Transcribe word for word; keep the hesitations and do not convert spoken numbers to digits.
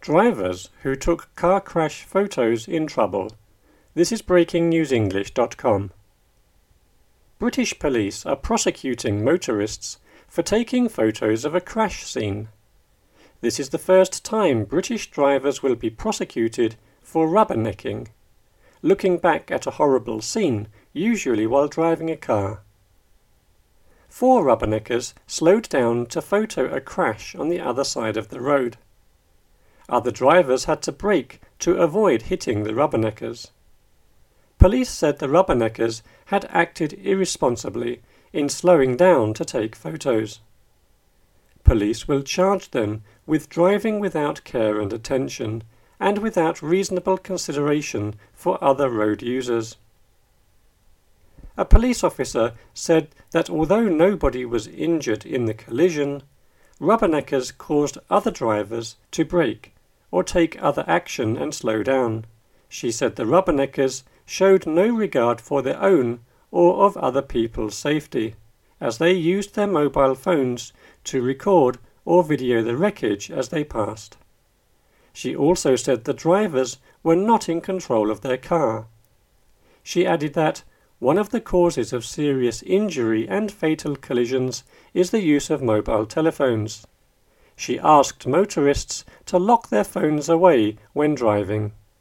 Drivers who took car crash photos in trouble. This is breaking news english dot com. British police are prosecuting motorists for taking photos of a crash scene. This is the first time British drivers will be prosecuted for rubbernecking, looking back at a horrible scene, usually while driving a car. Four rubberneckers slowed down to photo a crash on the other side of the road. Other drivers had to brake to avoid hitting the rubberneckers. Police said the rubberneckers had acted irresponsibly in slowing down to take photos. Police will charge them with driving without care and attention and without reasonable consideration for other road users. A police officer said that although nobody was injured in the collision, rubberneckers caused other drivers to brake or take other action and slow down. She said the rubberneckers showed no regard for their own or of other people's safety, as they used their mobile phones to record or video the wreckage as they passed. She also said the drivers were not in control of their car. She added that one of the causes of serious injury and fatal collisions is the use of mobile telephones. She asked motorists to lock their phones away when driving.